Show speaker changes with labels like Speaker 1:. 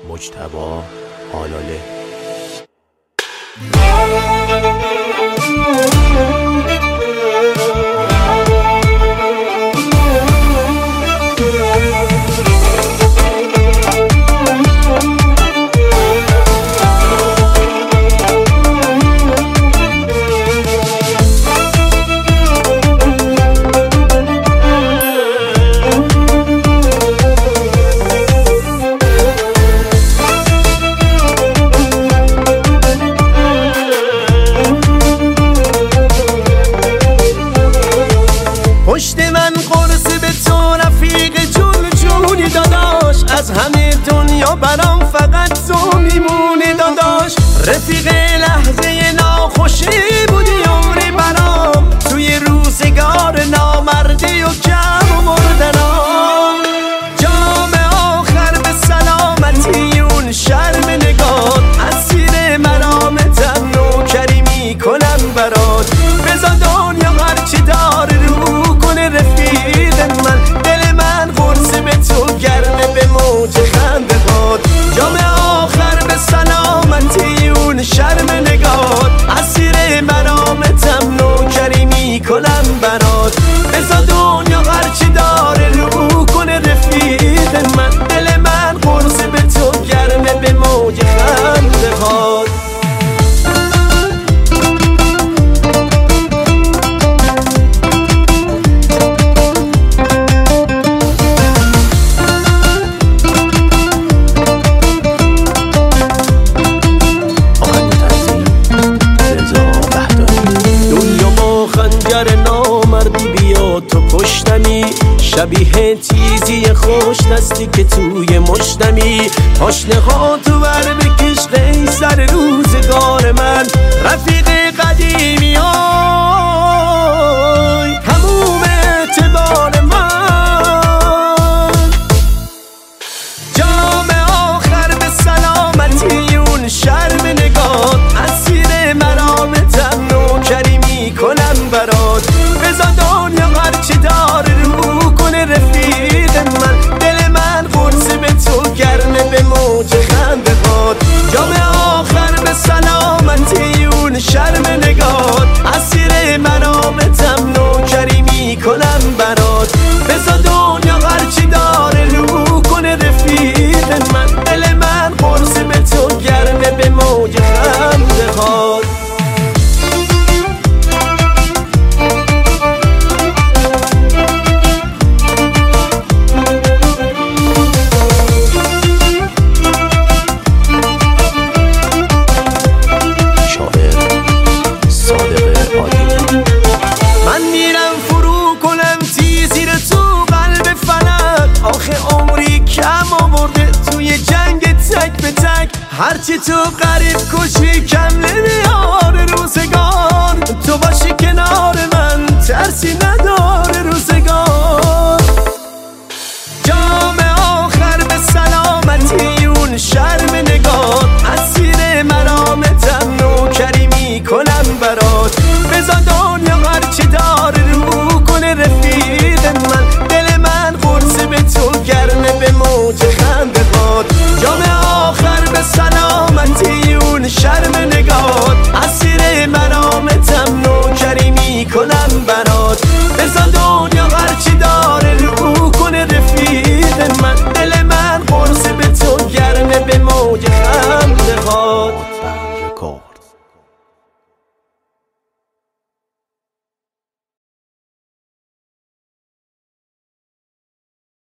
Speaker 1: مجتبی آلاله.
Speaker 2: پشت من قرص به تو رفیق جون جونی داداش، از همه دنیا برام فقط تو میمونی داداش. رفیق لحظه ناخوشی بودی عمری برام، توی روزگار نامردی و کم و مردنام. جام آخر به سلامتی اون شرم نگات، اسیر مرامتم نوکری میکنم برات. بذار دنیا هرچی داره رو رفیق من، دل من قرص به تو گرمه به موج خنده باد. جام آخر به سلامتی اون شرم نگات، اسیر مرامتم نوکری میکنم برات. بذار دنیا هرچی داره رو کنه رفیق من، دل من قرص به تو گرمه به موج خنده باد. نامردی بیا تو پشتمی، شبیه تیزی خوش دستی که توی مشتمی. پاشنه ها تو بر بکش قیصر روزگار من، رفیق قدیمی های تموم اعتبار من. جام آخر به سلامتی اون شرم نگات، اسیر مرامتم نوکری میکنم برات. بذار دنیا هرچی داره رو کنه رفیق من، دل من قرص به تو گرمه به موج خنده باد. جام آخر به سلامتی اون شرم نگات، اسیر مرامتم نوکری میکنم برات. بذار دنیا هرچی داره رو کنه رفیق من، دل من قرص به تو گرمه به موج خنده باد. من میرم فرو کنم تیزی رو تو قلب فلک، آخه عمری کم آورده توی جنگ تک به تک. هرچی تو قریب کشی کم نمیاره روزگار، تو باشی کنار من ترسی نداره روزگار. جام آخر به سلامتی اون شرم نگات، اسیر مرامتم نوکری میکنم برات. بذار دنیا هرچی داره رو کنه رفیق من، دل من قرص به تو گرمه به موج خنده باد. جام آخر به سلامتی اون شرم نگات، اسیر مرامتم نوکری میکنم برات. بذار دنیا هرچی داره رو کنه رفیق من، دل من قرص به تو گرمه به موج خنده باد.